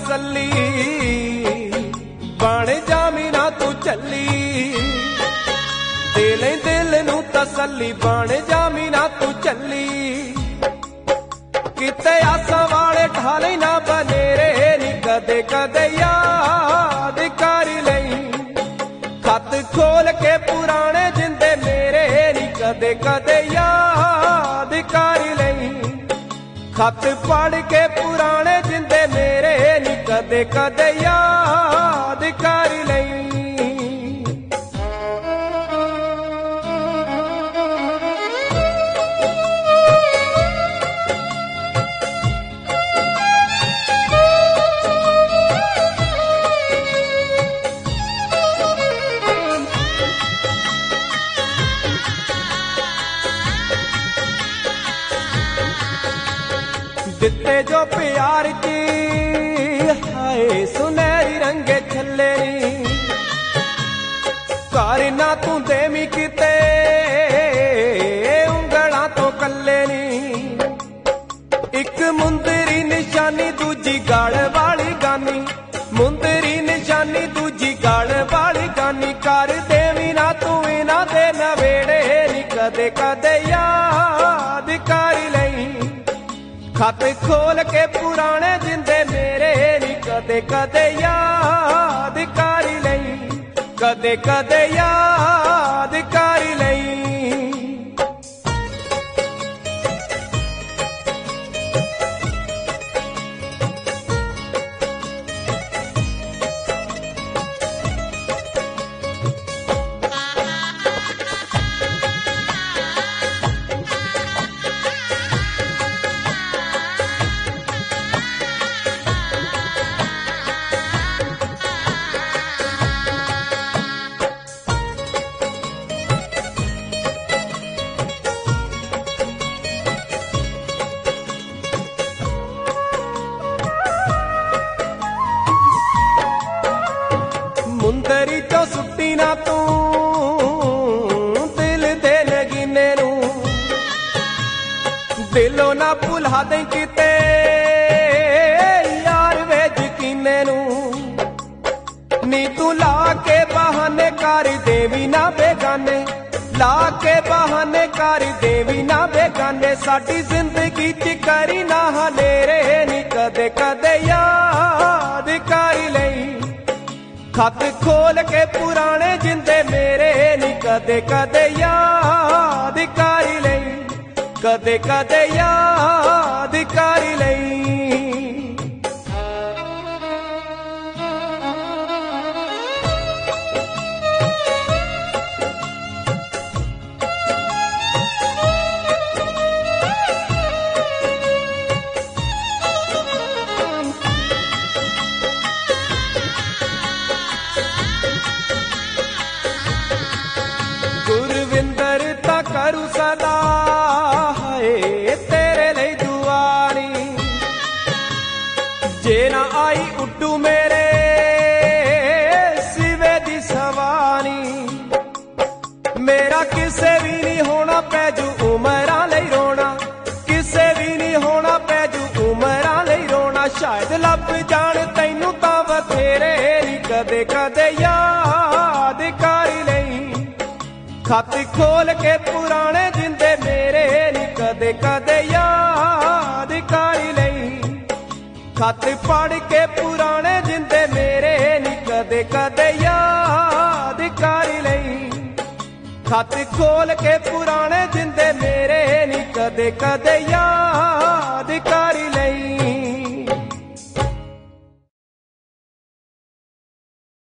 तसल्ली बण जामी ना तू चली दिल नू तसल्ली बण जामी ना तू चली किते आसा वाले ढाले ना बनेरे नी कदे कदे याद कर लई खत खोल के पुराने जिंदे मेरे नी कदे कदे याद कर लई खत पढ़ के पुराने जिंदे मेरे नी कदे कदे याद कर लई दिते जो प्यार की हाय सुनहरी रंगे छले नी घर ना तू देवी किते उंगला तो कले नी एक मुंदरी निशानी दूजी गाल वाली गानी मुंदरी निशानी दूजी गाल वाली गानी कर देवी ना तू इना दे नवेड़े नी कदे कदे याद कर लई खत खोल के पुराने जिंदे मेरे नी कदे कदे याद कर लई कदे कदे याद कर लई मुंदरी चो सुट्टी ना तू दिल दे नगीने नू दिलों ना भुला दे किते यार वे यकीने नू नी तू ला के बहाने कर देवी ना बेगाने ला के बहाने कर देवी ना बेगाने साडी जिंदगी च करी ना हनेरे नी कदे कदे याद कर लई खत खोल के पुराने जिंदे मेरे नी कदे कदे याद कर लई कदे कदे याद कर लई गुरविंदर ता करू सदा है तेरे लिए दुआरी जे ना आई उड्डू मेरे सिवे दी सवारी मेरा किसे भी नहीं होना पैजू उमरां लई रोना किसे भी नहीं होना पैजू उमरां लई रोना शायद लब जान तैनू तां बथेरे नी कदे कदे याद कर लई खत खोल के पुराने जिंदे मेरे नी कदे कदे याद कर लई खत पढ़ के पुराने जिंदे मेरे नी कदे कदे याद कर लई खत खोल के पुराने जिंदे मेरे नी कदे कदे याद कर लई